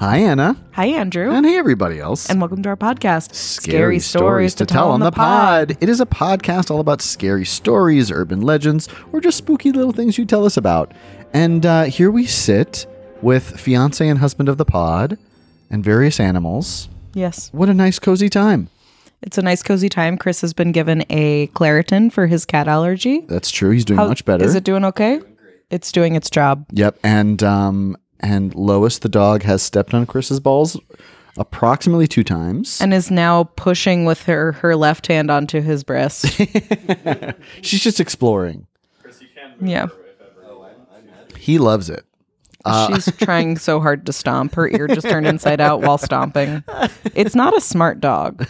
Hi, Anna. Hi, Andrew. And hey, everybody else. And welcome to our podcast, Scary Stories to Tell on the Pod. It is a podcast all about scary stories, urban legends, or just spooky little things you tell us about. And here we sit with fiance and husband of the pod and various animals. Yes. What a nice, cozy time. It's a nice, cozy time. Chris has been given a Claritin for his cat allergy. That's true. He's doing much better. Is it doing okay? It's doing its job. Yep. And Lois, the dog, has stepped on Chris's balls approximately 2 times. And is now pushing with her left hand onto his breast. She's just exploring. Chris, you can move Yeah. her if ever. He loves it. She's trying so hard to stomp. Her ear just turned inside out while stomping. It's not a smart dog.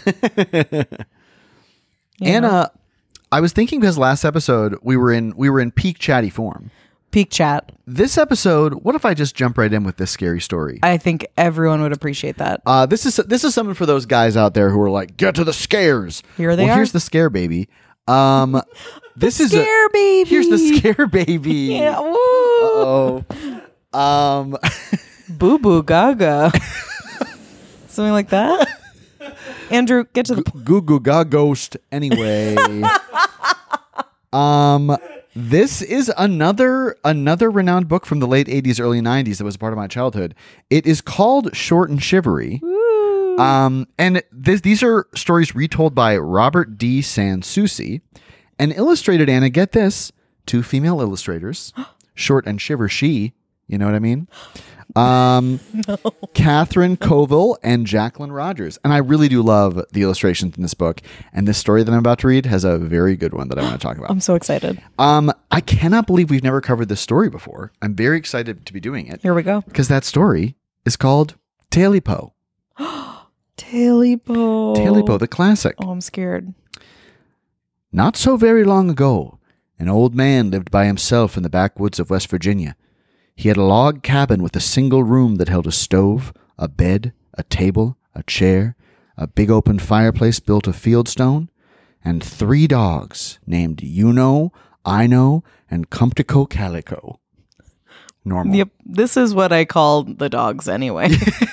Anna, I was thinking because last episode we were in peak chatty form. Peak chat. This episode, what if I just jump right in with this scary story? I think everyone would appreciate that. This is something for those guys out there who are like, get to the scares. Here they are. Here's the scare baby. This is Scare baby. Here's the scare baby. Yeah. Woo. Uh-oh. Boo boo gaga. Something like that. Andrew, get to the point. Goo goo ga ghost. Anyway. This is another renowned book from the late 80s, early 90s that was a part of my childhood. It is called Short and Shivery. Woo. And these are stories retold by Robert D. Sanssouci and illustrated, Anna, get this, 2 female illustrators, Short and Shiver She, you know what I mean? No. Catherine Colville and Jacqueline Rogers. And I really do love the illustrations in this book. And this story that I'm about to read has a very good one that I want to talk about. I'm so excited. I cannot believe we've never covered this story before. I'm very excited to be doing it. Here we go. Because that story is called Taily Po. Taily Po. Taily Po, the classic. Oh, I'm scared. Not so very long ago, an old man lived by himself in the backwoods of West Virginia. He had a log cabin with a single room that held a stove, a bed, a table, a chair, a big open fireplace built of fieldstone, and 3 dogs named You-Know, I-Know, and Comptico Calico. Normal. Yep. This is what I call the dogs anyway.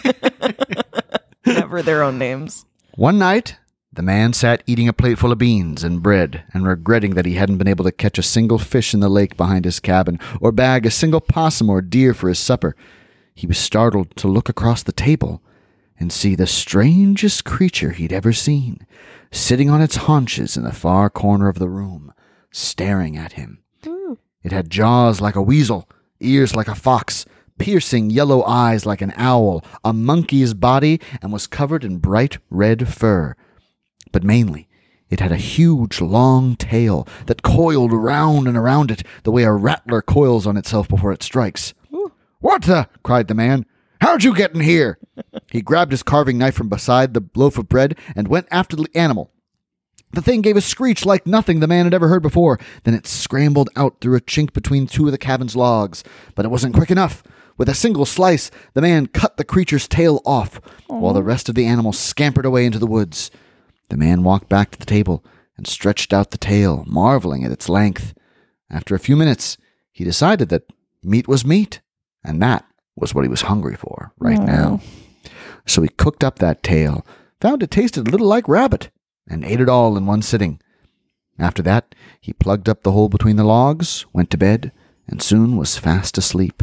Never their own names. One night, the man sat eating a plateful of beans and bread and regretting that he hadn't been able to catch a single fish in the lake behind his cabin or bag a single possum or deer for his supper. He was startled to look across the table and see the strangest creature he'd ever seen, sitting on its haunches in the far corner of the room, staring at him. Ooh. It had jaws like a weasel, ears like a fox, piercing yellow eyes like an owl, a monkey's body, and was covered in bright red fur. But mainly, it had a huge, long tail that coiled round and around it the way a rattler coils on itself before it strikes. Ooh. "What the?" cried the man. "How'd you get in here?" He grabbed his carving knife from beside the loaf of bread and went after the animal. The thing gave a screech like nothing the man had ever heard before. Then it scrambled out through a chink between 2 of the cabin's logs. But it wasn't quick enough. With a single slice, the man cut the creature's tail off, while the rest of the animal scampered away into the woods. The man walked back to the table and stretched out the tail, marveling at its length. After a few minutes, he decided that meat was meat, and that was what he was hungry for right now. So he cooked up that tail, found it tasted a little like rabbit, and ate it all in one sitting. After that, he plugged up the hole between the logs, went to bed, and soon was fast asleep.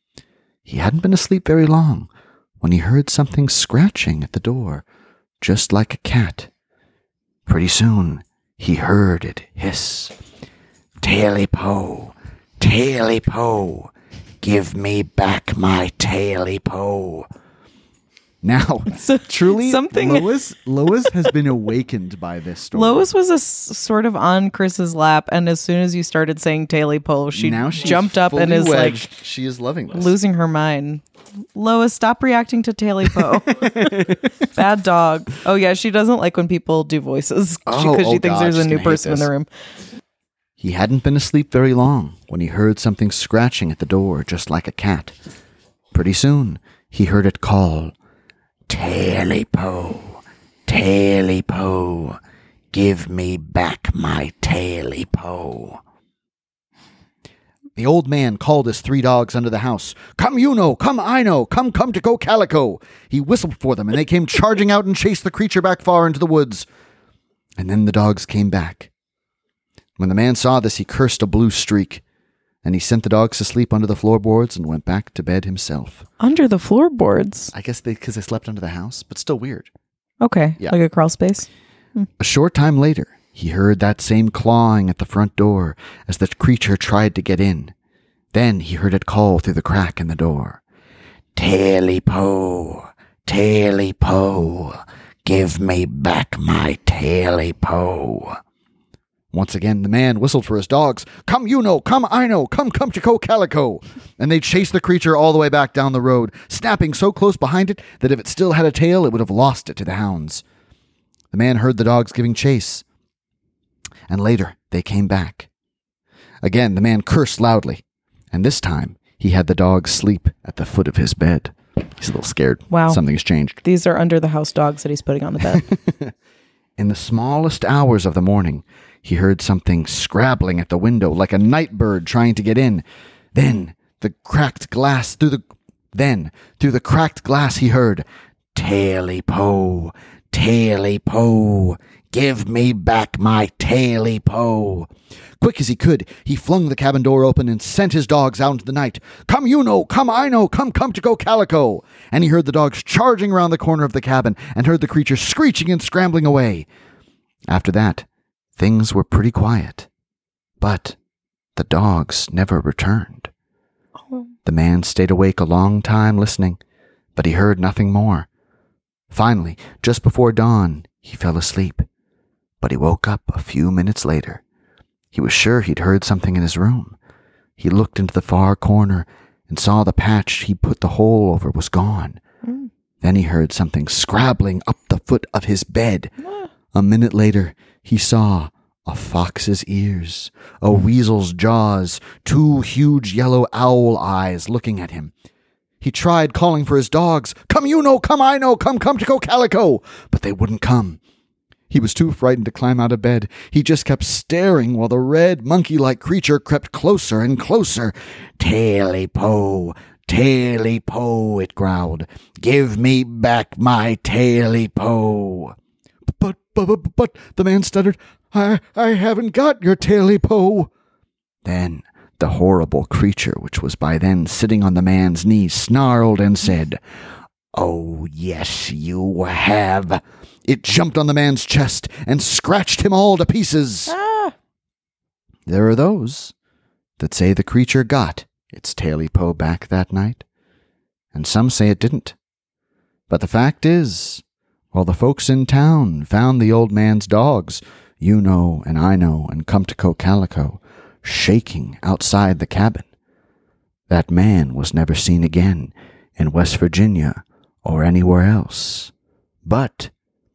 He hadn't been asleep very long when he heard something scratching at the door, just like a cat. Pretty soon, he heard it hiss. "Taily Po, Taily Po, give me back my Taily Po." Now, So, truly, something- Lois has been awakened by this story. Lois was sort of on Chris's lap, and as soon as you started saying Taily Po, she now she's jumped up and fully is wedged. She is loving this. losing her mind. Lois, stop reacting to Taily Po. Bad dog. Oh yeah, she doesn't like when people do voices because she thinks God, there's a she's new gonna hate person in this. the room. He hadn't been asleep very long when he heard something scratching at the door just like a cat. Pretty soon, he heard it call, "Taily Po, Taily Po, give me back my Taily Po." The old man called his 3 dogs under the house. Come, you know, come, I know, come to go calico. He whistled for them, and they came charging out and chased the creature back far into the woods. And then the dogs came back. When the man saw this, he cursed a blue streak, and he sent the dogs to sleep under the floorboards and went back to bed himself. Under the floorboards? I guess because they slept under the house, but still weird. Okay, Yeah. like a crawl space? A short time later, he heard that same clawing at the front door as the creature tried to get in. Then he heard it call through the crack in the door. Taily-po, Taily-po, give me back my Taily-po. Once again, the man whistled for his dogs. Come, you know, come, I know, come to go calico. And they chased the creature all the way back down the road, snapping so close behind it that if it still had a tail, it would have lost it to the hounds. The man heard the dogs giving chase, and later they came back. Again, the man cursed loudly, and this time he had the dogs sleep at the foot of his bed. He's a little scared. Wow. Something's changed. These are under the house dogs that he's putting on the bed. In the smallest hours of the morning, he heard something scrabbling at the window like a night bird trying to get in. Then through the cracked glass he heard, Taily-po, Taily-po, give me back my Taily-po. Quick as he could, he flung the cabin door open and sent his dogs out into the night. Come, you know, come, I know, come to go calico. And he heard the dogs charging around the corner of the cabin and heard the creature screeching and scrambling away. After that, things were pretty quiet. But the dogs never returned. The man stayed awake a long time listening, but he heard nothing more. Finally, just before dawn, he fell asleep, but he woke up a few minutes later. He was sure he'd heard something in his room. He looked into the far corner and saw the patch he'd put the hole over was gone. Then he heard something scrabbling up the foot of his bed. A minute later, he saw a fox's ears, a weasel's jaws, 2 huge yellow owl eyes looking at him. He tried calling for his dogs. Come, you know, come, I know, come to go calico. But they wouldn't come. He was too frightened to climb out of bed. He just kept staring while the red, monkey-like creature crept closer and closer. Taily-po, Taily-po, it growled. Give me back my Taily-po. But, the man stuttered, I haven't got your Taily-po. Then the horrible creature, which was by then sitting on the man's knee, snarled and said, Oh, yes, you have. It jumped on the man's chest and scratched him all to pieces. There are those that say the creature got its Taily-po back that night, and some say it didn't. But the fact is, while the folks in town found the old man's dogs, you know and I know and come to go calico, shaking outside the cabin, that man was never seen again in West Virginia or anywhere else. But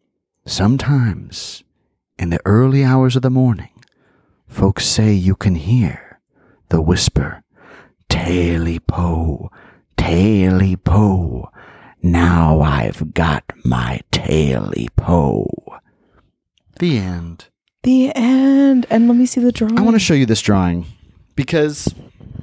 sometimes, in the early hours of the morning, folks say you can hear the whisper, Taily-po, Taily-po, now I've got my Taily-po. The end. The end. And let me see the drawing. I want to show you this drawing because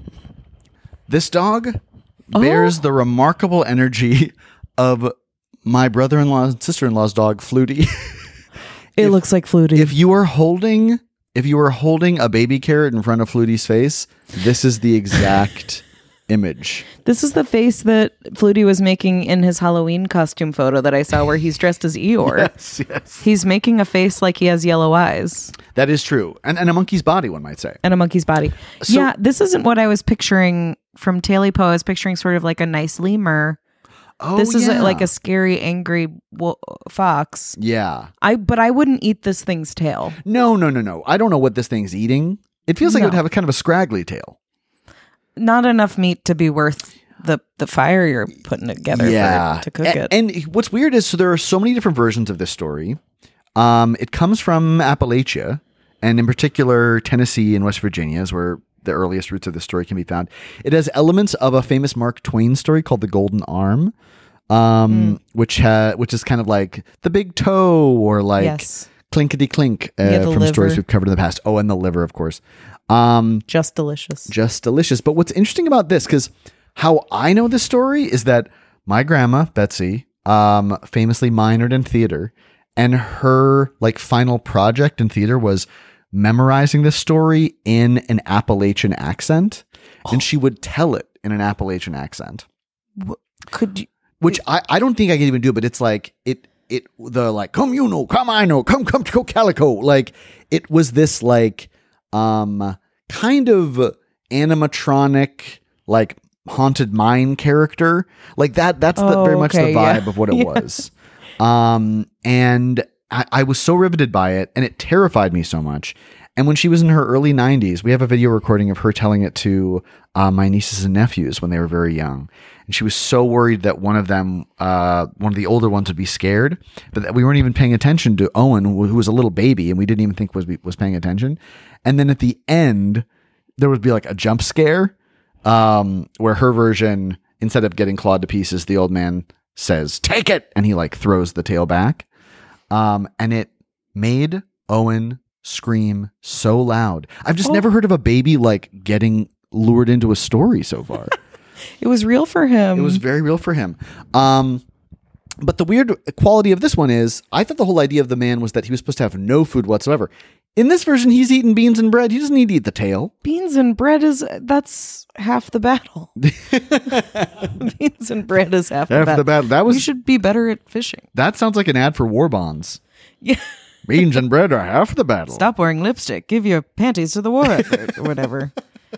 this dog bears the remarkable energy of my brother-in-law and sister-in-law's dog, Flutie. It looks like Flutie. If you were holding a baby carrot in front of Flutie's face, this is the exact image. This is the face that Flutie was making in his Halloween costume photo that I saw where he's dressed as Eeyore. Yes. He's making a face like he has yellow eyes. That is true. And a monkey's body, one might say. And a monkey's body. So- yeah, this isn't what I was picturing from Taily-po. I was picturing sort of like a nice lemur. Oh, This is yeah. like a scary, angry fox. Yeah. But I wouldn't eat this thing's tail. No. I don't know what this thing's eating. It feels like it would have a kind of a scraggly tail. Not enough meat to be worth the fire you're putting together to cook it. And what's weird is, so there are so many different versions of this story. It comes from Appalachia, and in particular Tennessee and West Virginia is where the earliest roots of this story can be found. It has elements of a famous Mark Twain story called The Golden Arm, which is kind of like the big toe or like Yes. clinkety clink Yeah, the from liver. stories we've covered in the past. Oh, and the liver, of course. Just delicious. Just delicious. But what's interesting about this, because how I know this story is that my grandma, Betsy, famously minored in theater, and her like final project in theater was memorizing this story in an Appalachian accent, and she would tell it in an Appalachian accent. Could you? Which I don't think I can even do, but it's like the like, come you know, come I know, come to Calico. Like it was this like kind of animatronic like haunted mine character. Like that's very much the vibe of what it was. And I was so riveted by it, and it terrified me so much. And when she was in her early 90s, we have a video recording of her telling it to my nieces and nephews when they were very young. And she was so worried that one of the older ones would be scared, but that we weren't even paying attention to Owen, who was a little baby, and we didn't even think was paying attention. And then at the end, there would be like a jump scare where her version, instead of getting clawed to pieces, the old man says, "Take it!" And he like throws the tail back. And it made Owen scream so loud. I've just never heard of a baby like getting lured into a story so far. It was real for him. It was very real for him. But the weird quality of this one is, I thought the whole idea of the man was that he was supposed to have no food whatsoever. In this version, he's eating beans and bread. He doesn't need to eat the tail. Beans and bread that's half the battle. Beans and bread is half the battle. You should be better at fishing. That sounds like an ad for war bonds. Yeah. Beans and bread are half the battle. Stop wearing lipstick. Give your panties to the war effort or whatever.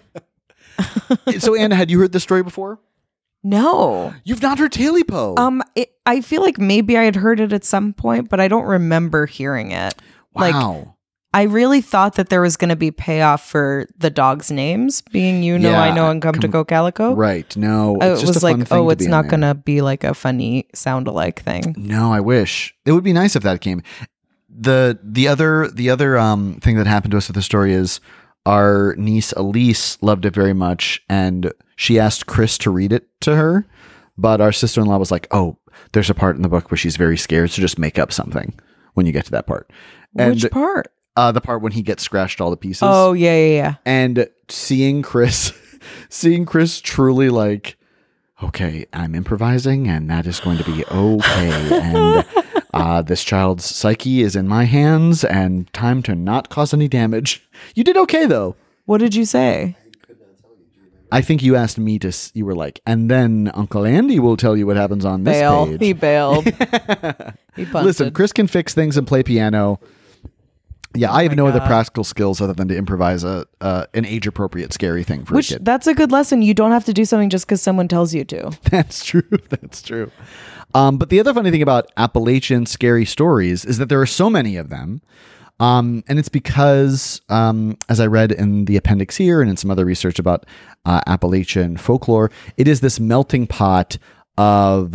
So, Anna, had you heard this story before? No. You've not heard Taily Po? I feel like maybe I had heard it at some point, but I don't remember hearing it. Wow. Like, I really thought that there was going to be payoff for the dogs' names being I know, and come to go Calico. Right. No. It was like, it's not going to be like a funny sound-alike thing. No, I wish. It would be nice if that came. The other thing that happened to us with the story is our niece Elise loved it very much, and she asked Chris to read it to her, but our sister-in-law was like, "Oh, there's a part in the book where she's very scared, so just make up something when you get to that part." Which part? The part when he gets scratched all to pieces. Oh, yeah. And seeing Chris truly like, okay, I'm improvising, and that is going to be okay, and this child's psyche is in my hands, and time to not cause any damage. You did okay, though. What did you say? I think you asked me to, you were like, and then Uncle Andy will tell you what happens on this page. He bailed. He punted. Listen, Chris can fix things and play piano. Yeah, I have no other practical skills other than to improvise an age-appropriate scary thing for a kid. That's a good lesson. You don't have to do something just because someone tells you to. That's true. That's true. But the other funny thing about Appalachian scary stories is that there are so many of them. And it's because, as I read in the appendix here and in some other research about Appalachian folklore, it is this melting pot of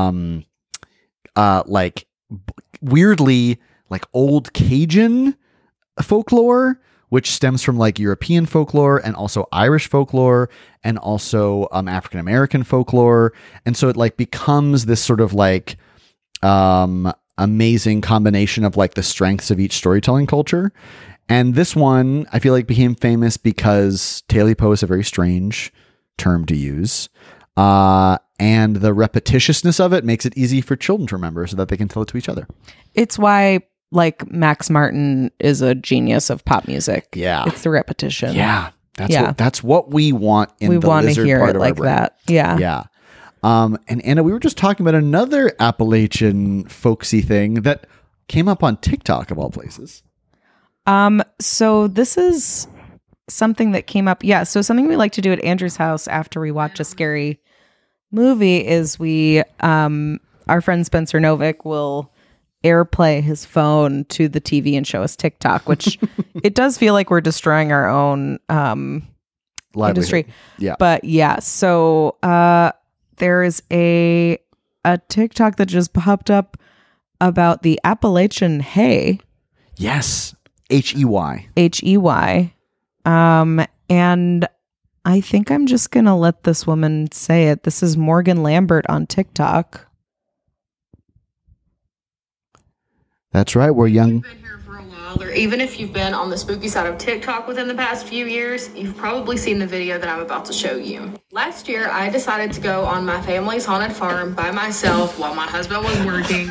weirdly like old Cajun folklore, which stems from like European folklore and also Irish folklore and also African American folklore. And so it like becomes this sort of like amazing combination of like the strengths of each storytelling culture. And this one I feel like became famous because Taily Po is a very strange term to use. And the repetitiousness of it makes it easy for children to remember so that they can tell it to each other. It's why like Max Martin is a genius of pop music. Yeah. It's the repetition. Yeah. That's what we want in the lizard part of our brain. We want to hear it like that. Yeah. Yeah. And Anna, we were just talking about another Appalachian folksy thing that came up on TikTok of all places. So this is something that came up. Yeah. So something we like to do at Andrew's house after we watch a scary movie is our friend Spencer Novick will airplay his phone to the TV and show us TikTok, which it does feel like we're destroying our own industry. Yeah. But yeah, so there is a TikTok that just popped up about the Appalachian hay. Yes. H-E-Y. H-E-Y. And I think I'm just going to let this woman say it. This is Morgan Lambert on TikTok. That's right. We're young. Been here for a while. Or even if you've been on the spooky side of TikTok within the past few years, you've probably seen the video that I'm about to show you. Last year, I decided to go on my family's haunted farm by myself while my husband was working.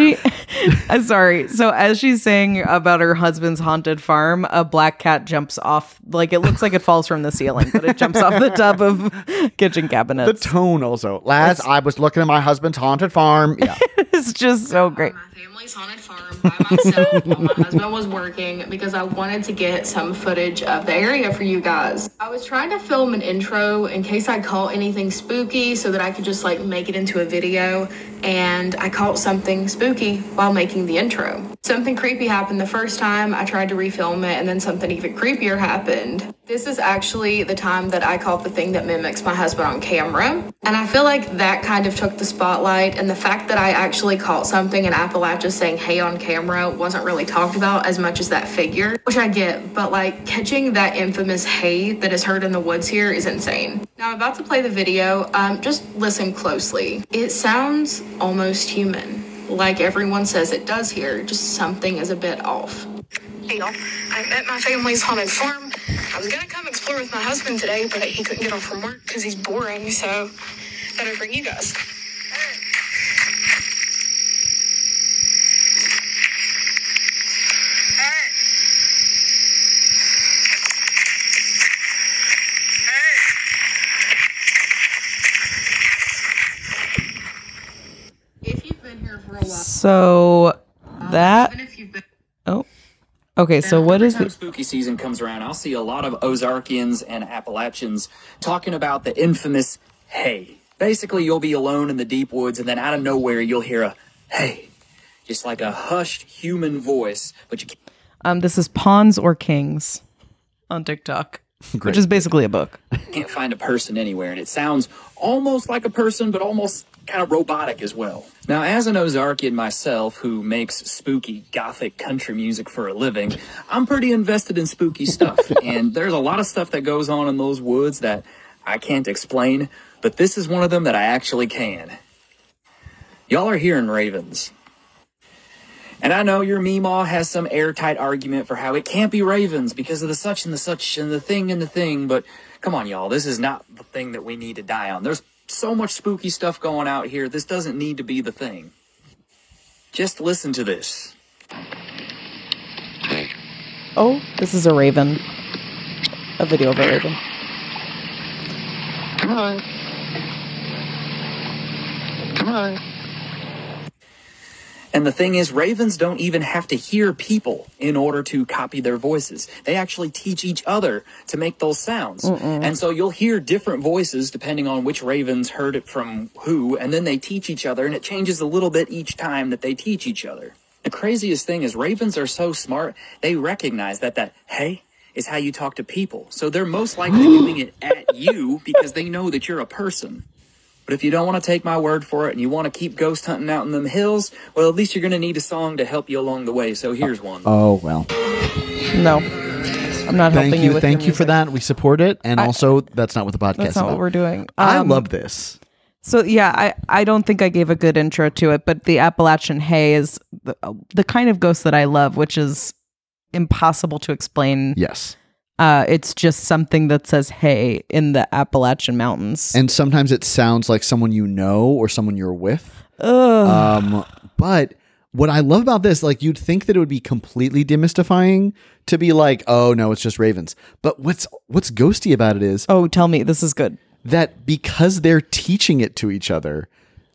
So as she's saying about her husband's haunted farm, a black cat jumps off, like it looks like it falls from the ceiling, but it jumps off the top of kitchen cabinets. The tone also. Lads, I was looking at my husband's haunted farm. Yeah. It's just so great. My family's haunted farm by myself while my husband was working because I wanted to get some footage of the area for you guys. I was trying to film an intro in case I caught anything spooky so that I could just like make it into a video, and I caught something spooky while making the intro. Something creepy happened the first time I tried to refilm it, and then something even creepier happened. This is actually the time that I caught the thing that mimics my husband on camera, and I feel like that kind of took the spotlight, and the fact that I actually caught something in Appalachia saying hey on camera wasn't really talked about as much as that figure, which I get, but like catching that infamous hey that is heard in the woods here is insane. Now I'm about to play the video. Just listen closely. It sounds almost human, like everyone says it does here, just something is a bit off. Hey y'all, I'm at my family's haunted farm. I was gonna come explore with my husband today, but he couldn't get off from work because he's boring, so thought I'd bring you guys. If you've been here for a while, So that. even if you've been Oh. Okay, so what is Every time the. spooky season comes around, I'll see a lot of Ozarkians and Appalachians talking about the infamous hey. Basically, you'll be alone in the deep woods, and then out of nowhere, you'll hear a hey. Just like a hushed human voice, but you This is Pawns or Kings on TikTok, which is basically a book. can't find a person anywhere, and it sounds almost like a person, but almost kind of robotic as well. Now, as an Ozarkian myself who makes spooky gothic country music for a living, I'm pretty invested in spooky stuff, and there's a lot of stuff that goes on in those woods that I can't explain, but this is one of them that I actually can. Y'all are hearing ravens. And I know your Meemaw has some airtight argument for how it can't be ravens because of the such and the such and the thing, but come on, y'all, this is not the thing that we need to die on. There's so much spooky stuff going out here. This doesn't need to be the thing. Just listen to this. Oh, this is a raven. A video of a raven. Come on. Come on. And the thing is, ravens don't even have to hear people in order to copy their voices. They actually teach each other to make those sounds. And so you'll hear different voices depending on which ravens heard it from who, and then they teach each other, and it changes a little bit each time that they teach each other. The craziest thing is ravens are so smart, they recognize that hey is how you talk to people. So they're most likely doing it at you because they know that you're a person. But if you don't want to take my word for it and you want to keep ghost hunting out in them hills, well, at least you're going to need a song to help you along the way. So here's one. Oh, well. No, I'm not helping you with Thank your you for music. that. We support it. And also, that's not what the podcast That's is not about. what we're doing. I love this. So yeah, I don't think I gave a good intro to it, but the Appalachian hay is the kind of ghost that I love, which is impossible to explain. Yes. It's just something that says hey in the Appalachian Mountains. And sometimes it sounds like someone you know or someone you're with. Ugh. But what I love about this, like you'd think that it would be completely demystifying to be like, oh no, it's just ravens. But what's ghosty about it is Oh, tell me, this is good. that because they're teaching it to each other,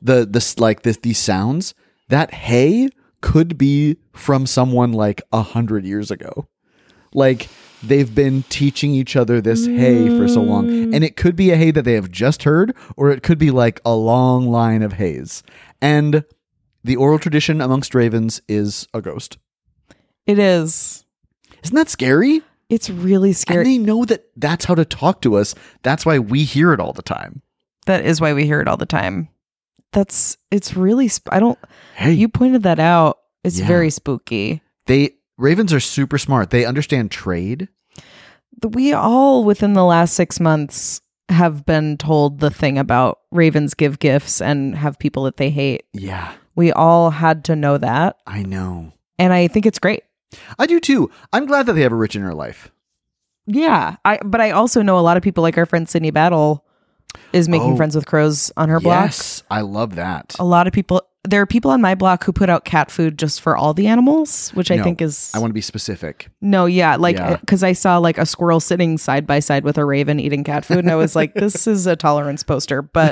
these sounds, that hey could be from someone like 100 years ago. Like they've been teaching each other this hey for so long, and it could be a hey that they have just heard, or it could be like a long line of hays. And the oral tradition amongst ravens is a ghost. It is. Isn't that scary? It's really And scary. they know that that's how to talk to us. That's why we hear it all the time. That is why we hear it all the time. It's really, Hey, you pointed that out. It's Yeah. very spooky. Ravens are super smart. They understand trade. We all, within the last 6 months, have been told the thing about ravens give gifts and have people that they hate. Yeah, We all had to know that. I know. And I think it's great. I do too. I'm glad that they have a rich inner life. Yeah. But I also know a lot of people, like our friend Sydney Battle is making friends with crows on her block. Yes, I love that. A lot of people, there are people on my block who put out cat food just for all the animals, which I think is... I want to be specific. No, yeah. Because I saw like a squirrel sitting side by side with a raven eating cat food. And I was like, this is a tolerance poster. But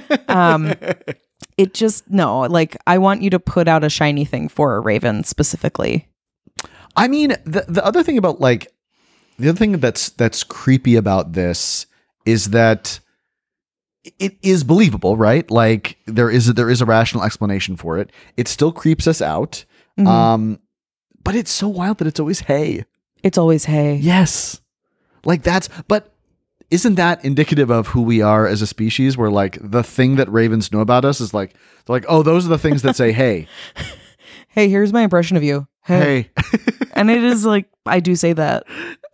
it just, no, like I want you to put out a shiny thing for a raven specifically. I mean, the other thing about like, the other thing that's creepy about this is that it is believable, right? Like there is a rational explanation for it. It still creeps us out. Mm-hmm. But it's so wild that it's always hay. It's always hay. Yes. Like but isn't that indicative of who we are as a species, where like the thing that ravens know about us is like, they're like, oh, those are the things that say, hey, hey, here's my impression of you. Hey. And it is like, I do say that.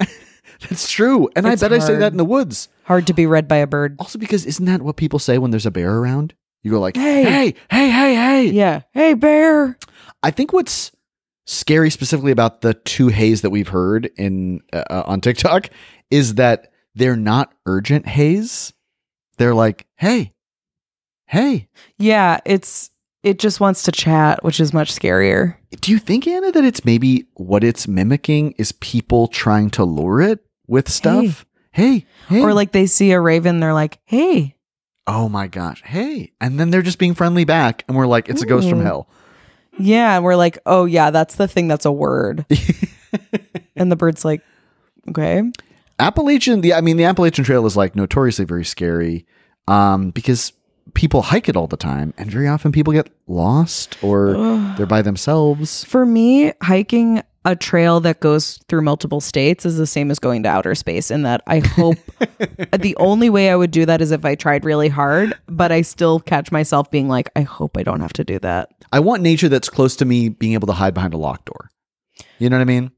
That's true. And It's I bet I say hard. that in the woods. Hard to be read by a bird. Also because isn't that what people say when there's a bear around? You go like, Hey. hey, hey, hey, hey. Yeah. Hey, bear. I think what's scary specifically about the two hays that we've heard in on TikTok is that they're not urgent hays. They're like, hey, hey. Yeah. It just wants to chat, which is much scarier. Do you think, Anna, that it's maybe what it's mimicking is people trying to lure it with stuff? Hey, hey. Or like they see a raven, they're like, hey. Oh my gosh, hey. And then they're just being friendly back. And we're like, it's a ghost from hell. Yeah. And we're like, oh, yeah, that's the thing that's a word. And the bird's like, okay. The Appalachian Trail is like notoriously very scary because people hike it all the time, and very often people get lost or they're by themselves. For me, hiking a trail that goes through multiple states is the same as going to outer space, in that I hope the only way I would do that is if I tried really hard, but I still catch myself being like, I hope I don't have to do that. I want nature that's close to me being able to hide behind a locked door. You know what I mean?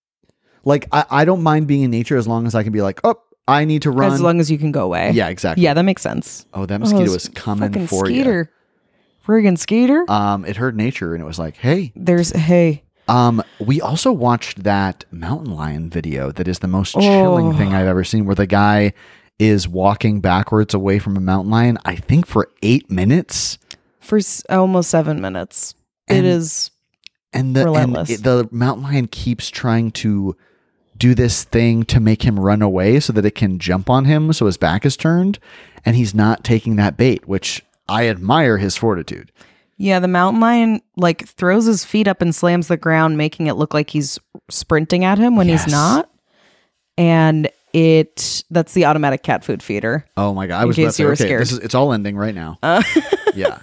Like, I don't mind being in nature as long as I can be like, oh, I need to run. As long as you can go away. Yeah, exactly. Yeah, that makes sense. Oh, that mosquito was coming fucking for skeeter. Friggin' skeeter. It heard nature and it was like, hey. There's hey. We also watched that mountain lion video that is the most chilling thing I've ever seen, where the guy is walking backwards away from a mountain lion, I think for 8 minutes. For almost 7 minutes. It is relentless. The mountain lion keeps trying to do this thing to make him run away so that it can jump on him so his back is turned, and he's not taking that bait, which I admire his fortitude. Yeah, the mountain lion like throws his feet up and slams the ground, making it look like he's sprinting at him when he's not. And that's the automatic cat food feeder. Oh my god! I was about to say, okay, it's all ending right now. Yeah.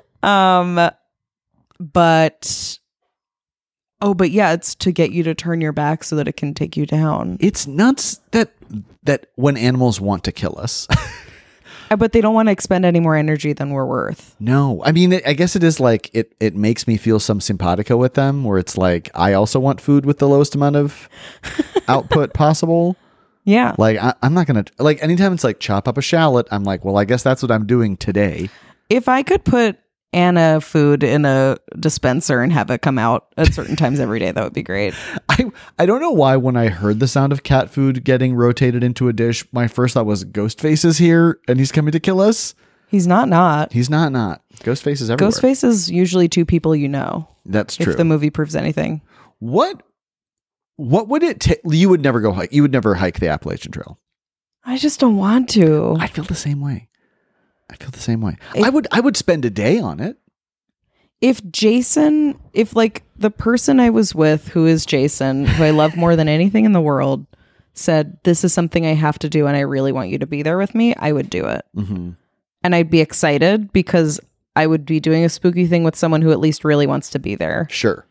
But yeah, it's to get you to turn your back so that it can take you down. It's nuts that when animals want to kill us. But they don't want to expend any more energy than we're worth. No. I mean, I guess it is like, it makes me feel some simpatico with them, where it's like, I also want food with the lowest amount of output possible. Yeah. Like, I'm not going to, like, anytime it's like chop up a shallot, I'm like, well, I guess that's what I'm doing today. If I could put Anna food in a dispenser and have it come out at certain times every day, that would be great. I don't know why when I heard the sound of cat food getting rotated into a dish, my first thought was Ghostface is here and he's coming to kill us. He's not. He's not. Ghostface is everywhere. Ghostface is usually two people you know. That's true. If the movie proves anything. What would it take? You would never go hike. You would never hike the Appalachian Trail. I just don't want to. I feel the same way. I would spend a day on it. If like the person I was with, who is Jason, who I love more than anything in the world, said, this is something I have to do and I really want you to be there with me, I would do it. Mm-hmm. And I'd be excited because I would be doing a spooky thing with someone who at least really wants to be there. Sure.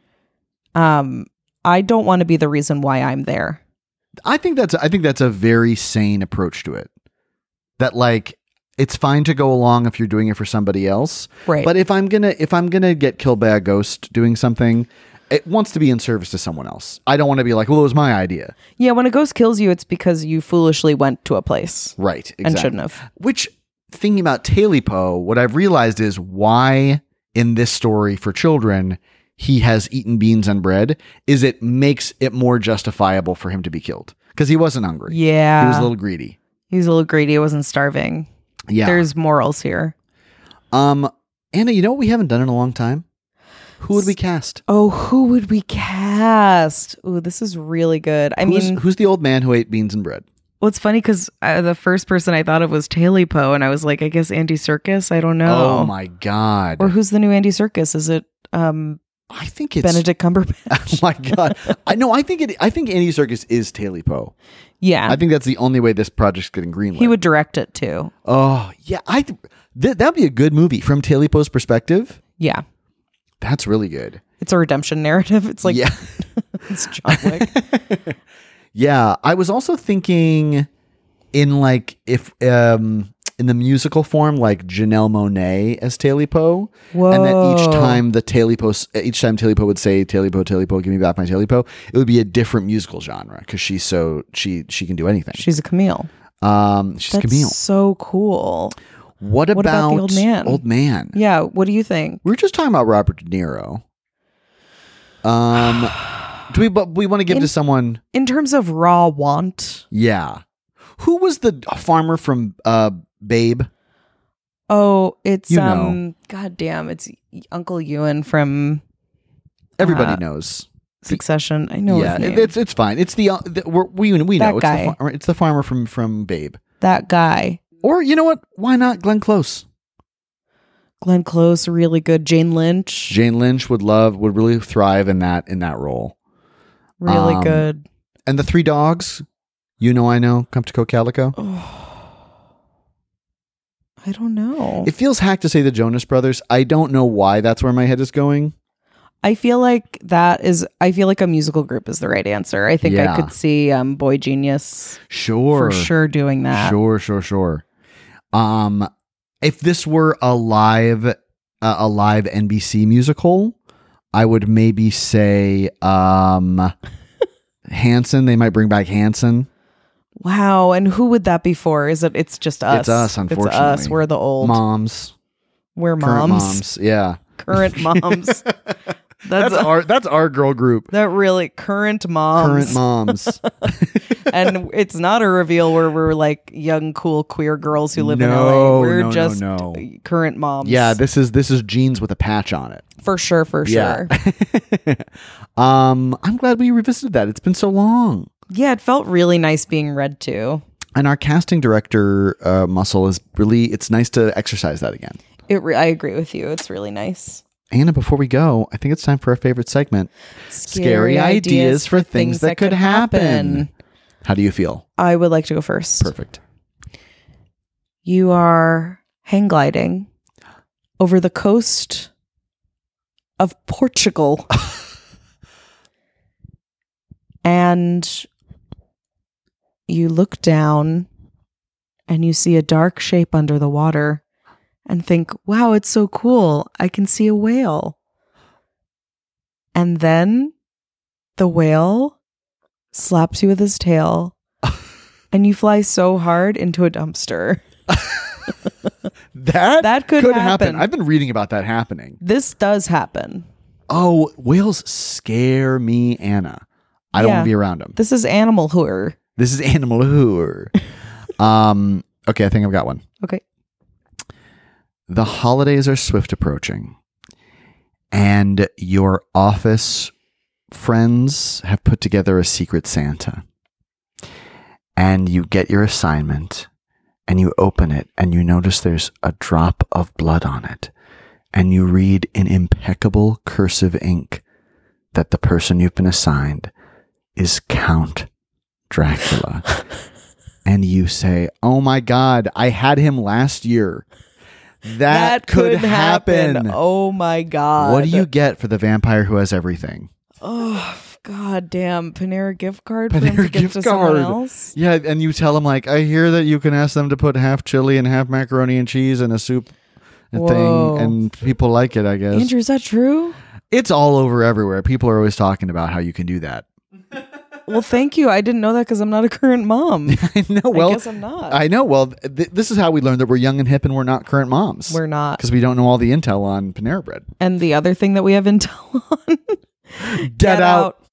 I don't want to be the reason why I'm there. I think that's a very sane approach to it. That like, it's fine to go along if you're doing it for somebody else. Right. But if I'm gonna get killed by a ghost doing something, it wants to be in service to someone else. I don't want to be like, well, it was my idea. Yeah, when a ghost kills you, it's because you foolishly went to a place. Right. Exactly. And shouldn't have. Which, thinking about Talipo, what I've realized is why in this story for children, he has eaten beans and bread is it makes it more justifiable for him to be killed because he wasn't hungry. Yeah. He was a little greedy. He was a little greedy. He wasn't starving. Yeah. There's morals here. Anna, you know what we haven't done in a long time? Who would we cast? Oh, who would we cast? Ooh, this is really good. Who's the old man who ate beans and bread? Well, it's funny because the first person I thought of was Taley Poe, and I was like, I guess Andy Serkis. I don't know. Oh my God! Or who's the new Andy Serkis? Is it I think it's Benedict Cumberbatch? Oh my God! I think Andy Serkis is Taley Poe. Yeah, I think that's the only way this project's getting greenlit. he would direct it too. Oh yeah, that'd be a good movie from Taley Poe's perspective. Yeah, That's really good. it's a redemption narrative. It's like Yeah. it's John Wick. Yeah, I was also thinking in like if in the musical form like Janelle Monáe as Taley Poe, and then each time Taley Poe would say Taley Poe, give me back my Taley Poe, it would be a different musical genre because she's so she can do anything. She's a Camille. She's That's Camille. so cool. What about the old man? Old man. Yeah, what do you think? We were just talking about Robert De Niro. Do we want to give to someone? In terms of raw want? Yeah. Who was the farmer from Babe? Oh, it's You know. God damn, it's Uncle Ewan from Everybody knows. Succession. I know Yeah, his name. it's fine. It's we know That it's guy. it's the farmer from Babe. That guy. Or you know what? Why not Glenn Close? Glenn Close, really good. Jane Lynch, Jane Lynch would really thrive in that role. really good. And the three dogs, you know, I know, come to Calico. I don't know. It feels hack to say the Jonas Brothers. I don't know why that's where my head is going. I feel like a musical group is the right answer. I think Yeah. I could see Boy Genius Sure. for sure doing that. Sure. If this were a live NBC musical, I would maybe say Hanson. They might bring back Hanson. Wow, and who would that be for? It's just us. It's us, unfortunately. It's us. We're the old Moms. We're Current moms. moms. Yeah. Current moms. That's our girl group. That really current moms. Current moms. And it's not a reveal where we're like young, cool, queer girls who live in No, LA. We're no, just no. current moms. Yeah, this is jeans with a patch on it. For sure. Yeah. I'm glad we revisited that. It's been so long. Yeah, it felt really nice being read to. And our casting director muscle is really, it's nice to exercise that again. I agree with you. It's really nice. Anna, before we go, I think it's time for our favorite segment. Scary ideas for things that could happen. How do you feel? I would like to go first. Perfect. You are hang gliding over the coast of Portugal. And you look down and you see a dark shape under the water and think, wow, it's so cool. I can see a whale. And then the whale slaps you with his tail and you fly so hard into a dumpster. That could happen. I've been reading about that happening. This does happen. Oh, whales scare me, Anna. I don't Yeah. want to be around them. This is animal horror. This is animal horror. Okay, I think I've got one. Okay. The holidays are swift approaching, and your office friends have put together a secret Santa. And you get your assignment, and you open it, and you notice there's a drop of blood on it. And you read in impeccable cursive ink that the person you've been assigned is Count Dracula. And you say, oh my God, I had him last year. That could happen. Oh my God. What do you get for the vampire who has everything? Oh, God damn. Panera gift card for him Panera to give gift to someone card. else? Yeah, and you tell him, like, I hear that you can ask them to put half chili and half macaroni and cheese in a soup Whoa. thing, and people like it, I guess. Andrew, is that true? It's all over everywhere. People are always talking about how you can do that. Well, thank you. I didn't know that because I'm not a current mom. I know. Well, I guess I'm not. I know. Well, this is how we learned that we're young and hip and we're not current moms. We're not. Because we don't know all the intel on Panera Bread. And the other thing that we have intel on. Get out.